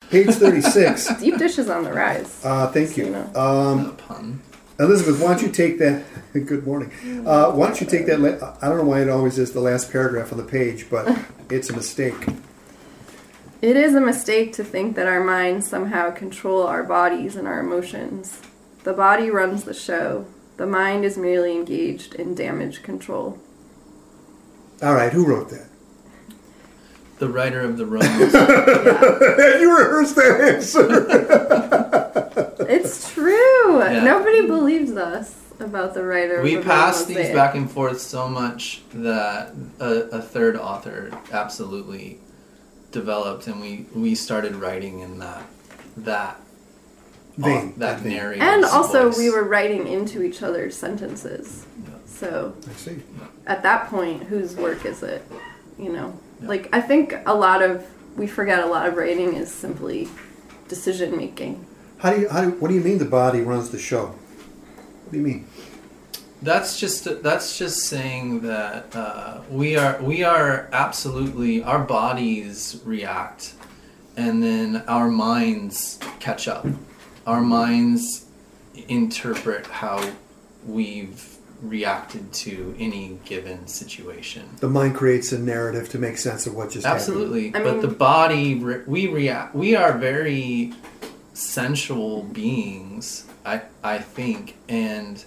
Page 36. Deep dish is on the rise. Thank you. Pun. Elizabeth, why don't you take that? Good morning. Why don't you take that? I don't know why it always is the last paragraph on the page, but it's a mistake. It is a mistake to think that our minds somehow control our bodies and our emotions. The body runs the show. The mind is merely engaged in damage control. All right, who wrote that? The writer of the Romans. You rehearsed that answer. It's true. Yeah. Nobody believes us about the writer. We of the passed Roman these back and forth so much that a third author absolutely developed, and we started writing in that Vein. that narrative. And also, we were writing into each other's sentences. Yeah. So, I see. at that point, whose work is it? You know, Yeah. like I think we forget a lot of writing is simply decision making. What do you mean the body runs the show? What do you mean? That's just saying that we are absolutely, our bodies react, and then our minds catch up. Our minds interpret how we've reacted to any given situation. The mind creates a narrative to make sense of what just Absolutely. I But mean, the body, we react. We are very sensual beings, I think, and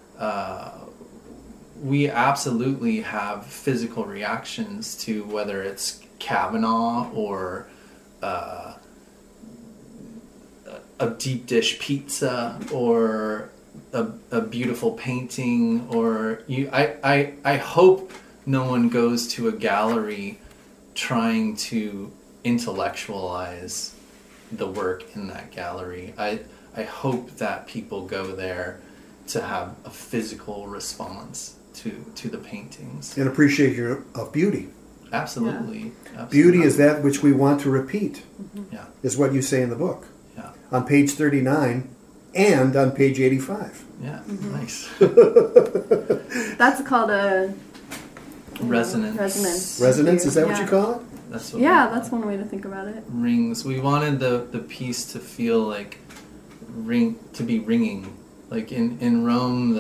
we absolutely have physical reactions to whether it's Kavanaugh or a deep dish pizza or a beautiful painting, or I hope no one goes to a gallery trying to intellectualize the work in that gallery. I hope that people go there to have a physical response to the paintings. And appreciation of beauty. Absolutely. Beauty is that which we want to repeat, Yeah. is what you say in the book. Yeah. On page 39 and on page 85. Yeah. Nice. that's called a Resonance. Resonance, is that what Yeah. you call it? That's what Yeah, that's one way to think about it. rings. We wanted the piece to feel like to be ringing. Like in Rome,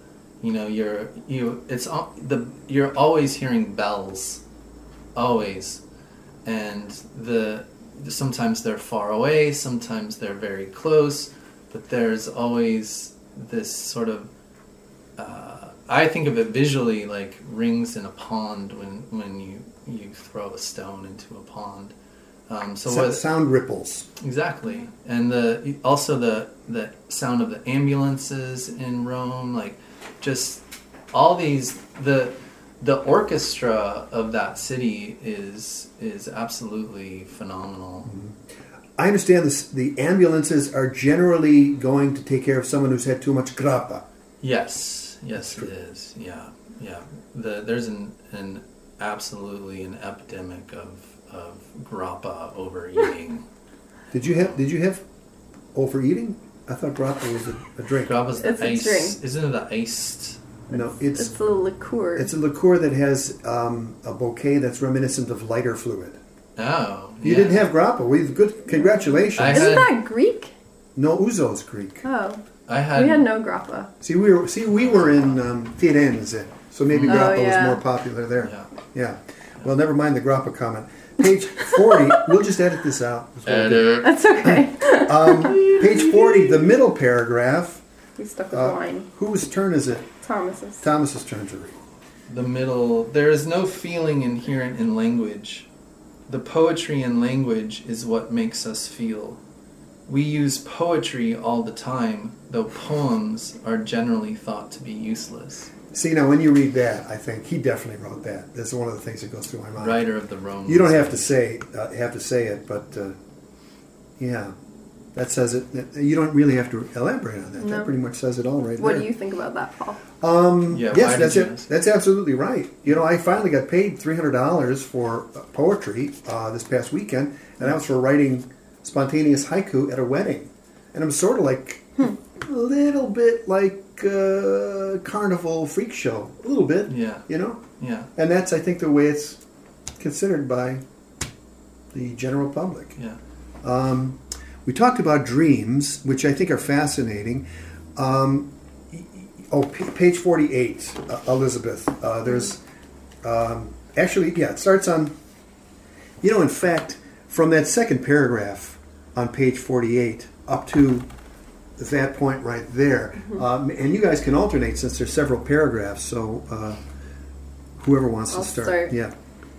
you're always hearing bells, always, and sometimes they're far away, sometimes they're very close, but there's always this sort of I think of it visually like rings in a pond when you throw a stone into a pond. Sound ripples. Exactly, and also the sound of the ambulances in Rome, like just all these the orchestra of that city is absolutely phenomenal. I understand this. The ambulances are generally going to take care of someone who's had too much grappa. Yes, it is. Yeah. There's an absolutely an epidemic of grappa overeating. Did you have overeating? I thought grappa was a drink. Grappa's the It's a ice. drink. Isn't it the iced? No, It's a liqueur. it's a liqueur that has a bouquet that's reminiscent of lighter fluid. Oh, You didn't have grappa. Good. Congratulations. Isn't that Greek? No, Ouzo's Greek. Oh, I had. we had no grappa. See, we were in Firenze, so maybe grappa yeah. was more popular there. Yeah. Well, never mind the grappa comment. Page 40. We'll just edit this out. That's okay. Page 40, the middle paragraph. We stuck with wine. Whose turn is it? Thomas's. Thomas's turn to read. The middle. There is no feeling inherent in language. The poetry in language is what makes us feel. We use poetry all the time, though poems are generally thought to be useless. See, now when you read that, I think he definitely wrote that. That's one of the things that goes through my mind. Writer of the Romans. You don't have to say it, but yeah, that says it. You don't really have to elaborate on that. No. That pretty much says it all right What there. do you think about that, Paul? Yeah, Yes, why that's did you it. ask? That's absolutely right. You know, I finally got paid $300 for poetry this past weekend, and that was for writing spontaneous haiku at a wedding. And I'm sort of like a little bit like carnival freak show, a little bit. Yeah. You know, Yeah. and that's I think the way it's considered by the general public. Yeah. We talked about dreams, which I think are fascinating. Page 48, Elizabeth. There's it starts on, in fact, from that second paragraph on page 48 up to that point right there. And you guys can alternate since there's several paragraphs, so whoever wants I'll to start. Yeah.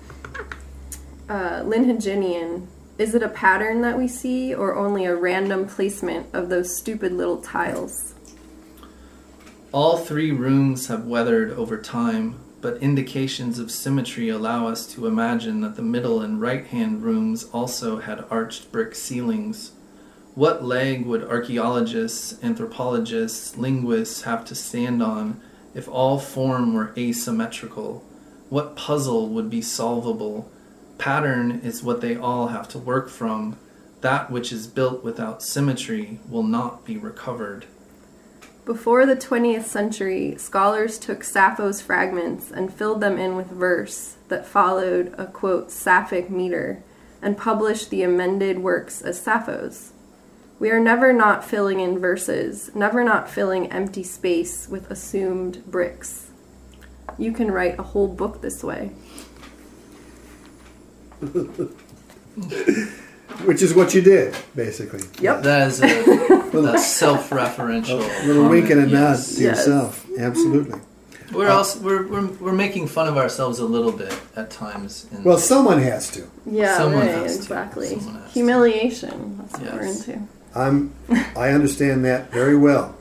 Lynn Haginian, is it a pattern that we see or only a random placement of those stupid little tiles? All three rooms have weathered over time, but indications of symmetry allow us to imagine that the middle and right-hand rooms also had arched brick ceilings. What leg would archaeologists, anthropologists, linguists have to stand on if all form were asymmetrical? What puzzle would be solvable? Pattern is what they all have to work from. That which is built without symmetry will not be recovered. Before the 20th century, scholars took Sappho's fragments and filled them in with verse that followed a, quote, Sapphic meter, and published the amended works as Sappho's. We are never not filling in verses, never not filling empty space with assumed bricks. You can write a whole book this way. Which is what you did, basically. Yep. That is a self-referential little wink and a nod Yes. to yourself. Absolutely. We're making fun of ourselves a little bit at times. Well, someone has to. Yeah, Someone right, has to. exactly. Someone has to. Humiliation, that's what we're Yes. into. I understand that very well.